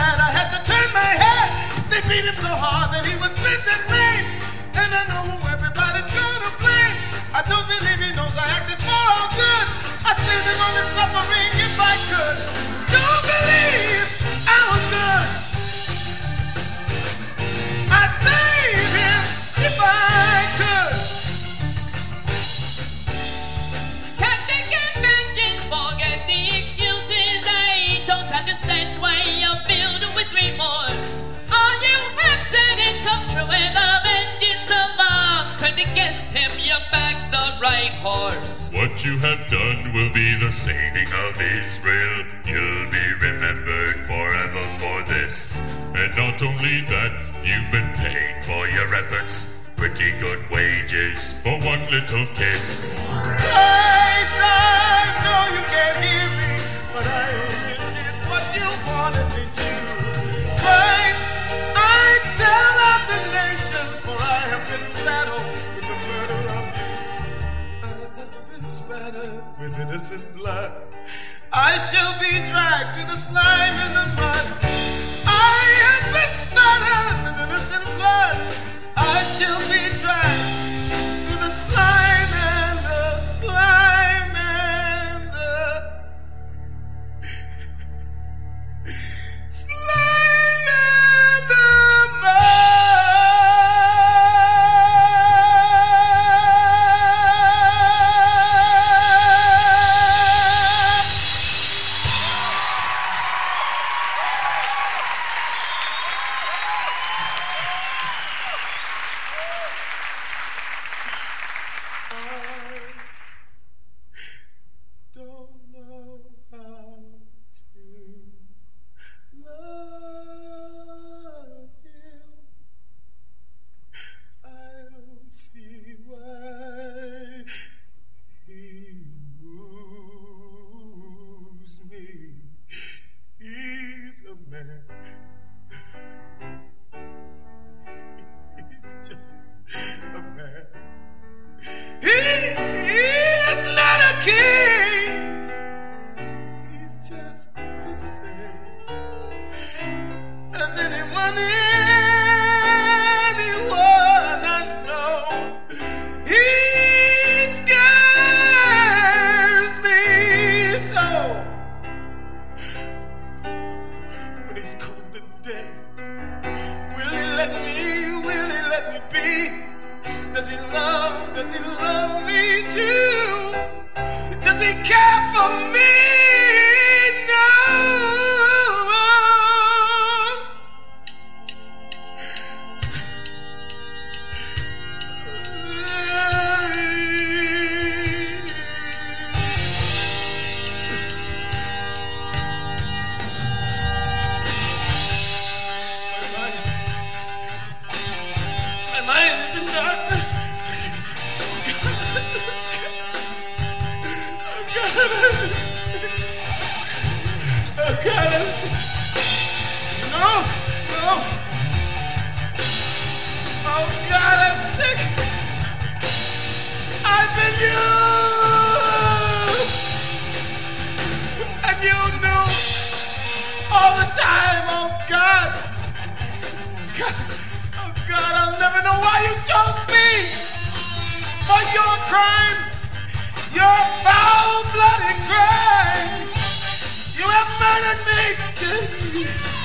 bad I had to turn my head. They beat him so hard that he was bent and lame. And I know who everybody's gonna blame. I don't believe he knows I acted for all good. I saved him on his suffering if I could. Don't believe I was good. I'd save him if I could. Cut the conventions, forget the excuses. I don't understand why you're filled with remorse. All your hopes and it's come true with a vengeance of arms turned against him. You backed the right horse. What you have done will be the saving of Israel. You'll be remembered forever for this. And not only that, you've been paid for your efforts. Pretty good wages for one little kiss. Christ, I know you can't hear me, but I only did what you wanted me to. Christ, I sell out the nation, for I have been saddled with the murder of you. I have been spattered with innocent blood. I shall be dragged through the slime and the mud. I have been spattered with innocent blood. I shall be dragged through the slime and the slime and the slime and the mud. You have murdered me.